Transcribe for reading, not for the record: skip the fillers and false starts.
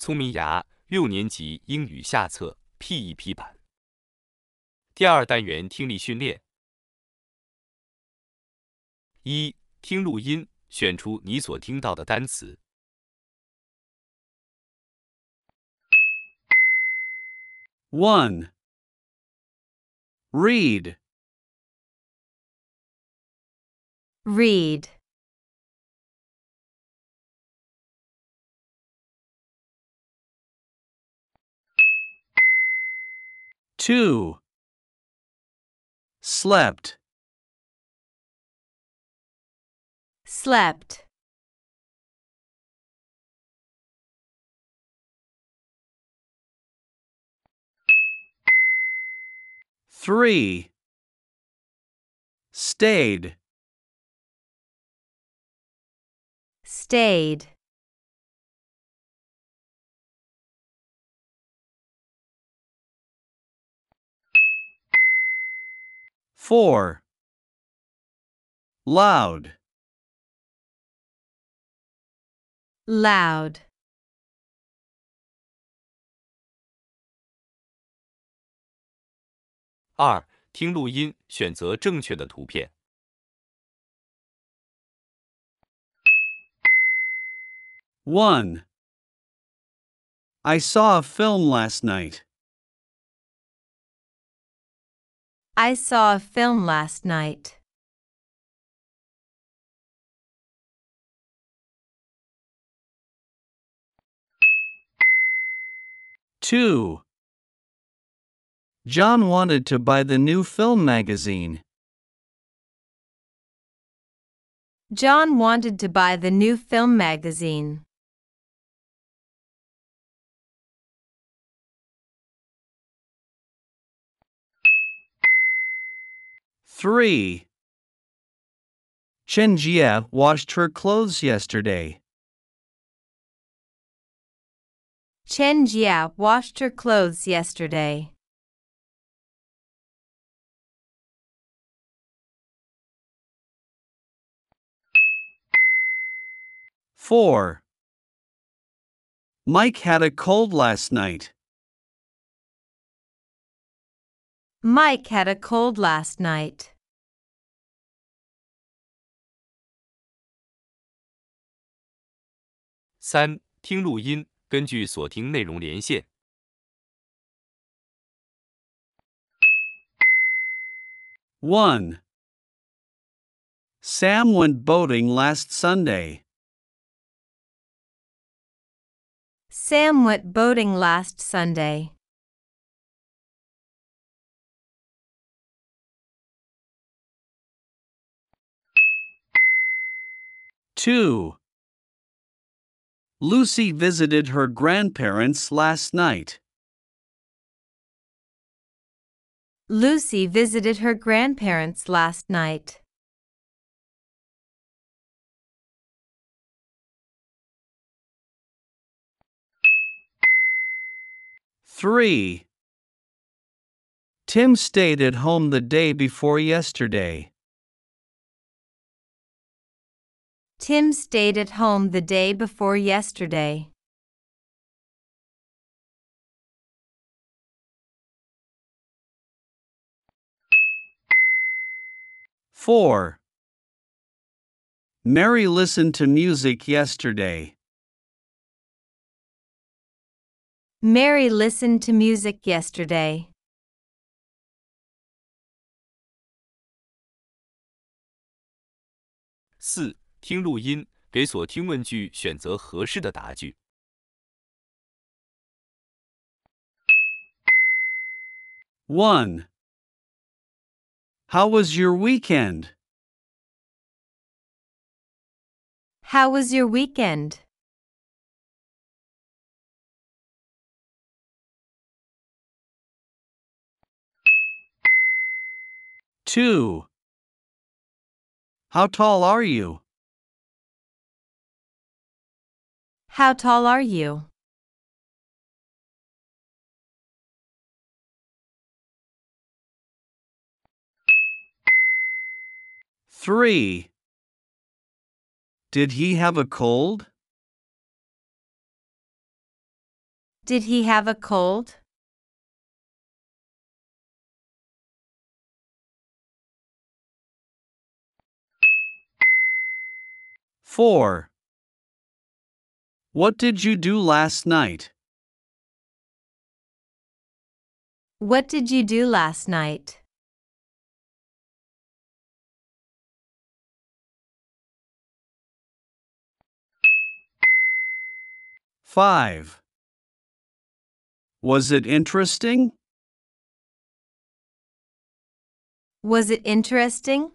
聪明牙6年级英语下册 P1P 版。第二单元听力训练。1. 听录音，选出你所听到的单词。 1. Read. Read. 2. Slept. Slept. 3. Stayed. Stayed. 4. Loud. Loud. 2. 听录音，选择正确的图片。 1. I saw a film last night. I saw a film last night. 2. John wanted to buy the new film magazine. John wanted to buy the new film magazine. 3. Chen Jie washed her clothes yesterday. Chen Jia washed her clothes yesterday. 4. Mike had a cold last night. Mike had a cold last night. 3. 听录音，根据所听内容连线。 1. Sam went boating last Sunday. Sam went boating last Sunday. 2. Lucy visited her grandparents last night. Lucy visited her grandparents last night. 3. Tim stayed at home the day before yesterday. Tim stayed at home the day before yesterday. 4. Mary listened to music yesterday. Mary listened to music yesterday. 4. 听录音，给所听问句选择合适的答句。 1. How was your weekend? How was your weekend? 2. How tall are you? How tall are you? 3. Did he have a cold? Did he have a cold? 4. What did you do last night? What did you do last night? 5. Was it interesting? Was it interesting?